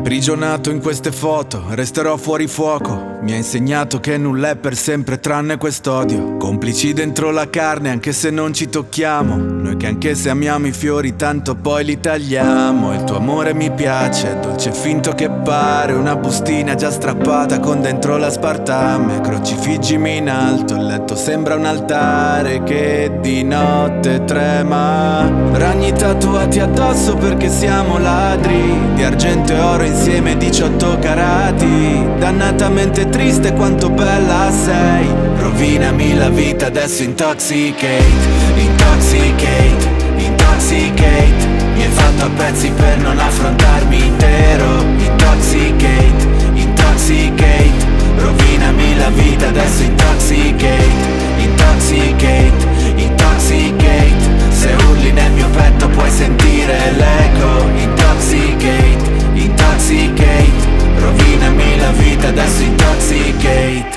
Imprigionato in queste foto, resterò fuori fuoco. Mi ha insegnato che nulla è per sempre tranne quest'odio. Complici dentro la carne anche se non ci tocchiamo. Noi che anche se amiamo i fiori tanto poi li tagliamo. Il tuo amore mi piace, dolce e finto che pare. Una bustina già strappata con dentro l'aspartame. Crocifiggimi in alto, il letto sembra un altare che di notte trema. Ragni tatuati addosso perché siamo ladri di argento e oro insieme 18 carati. Dannatamente triste quanto bella sei. Rovinami la vita adesso intoxicate. Intoxicate, intoxicate. Mi hai fatto a pezzi per non affrontarmi intero. Intoxicate, intoxicate. Rovinami la vita adesso intoxicate. Intoxicate, intoxicate. Se urli nel mio petto puoi sentire l'eco. Intoxicate, intoxicate. Rovinami la vita adesso intoxicate.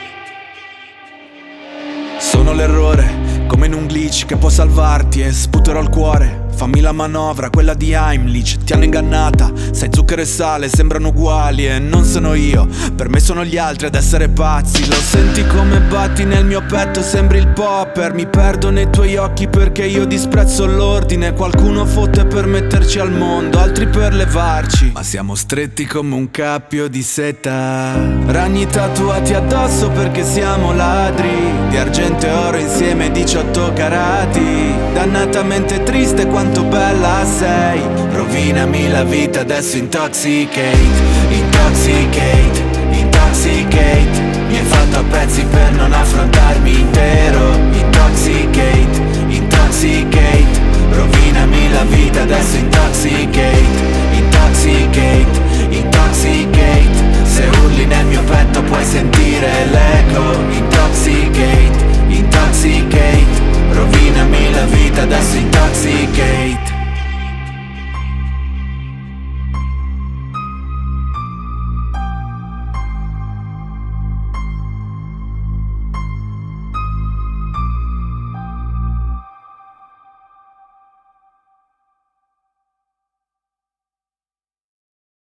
Sono l'errore, come in un glitch che può salvarti e sputerò il cuore. Fammi la manovra, quella di Heimlich. Ti hanno ingannata, sai zucchero e sale sembrano uguali e non sono io. Per me sono gli altri ad essere pazzi. Lo senti come batti nel mio petto, sembri il popper. Mi perdo nei tuoi occhi perché io disprezzo l'ordine. Qualcuno fotte per metterci al mondo, altri per levarci. Ma siamo stretti come un cappio di seta. Ragni tatuati addosso perché siamo ladri di argento e oro insieme 18 carati. Dannatamente triste quanto bella sei. Rovinami la vita adesso intoxicate. Intoxicate, intoxicate. Mi hai fatto a pezzi per non affrontarmi intero. Intoxicate, intoxicate. Rovinami la vita adesso intoxicate.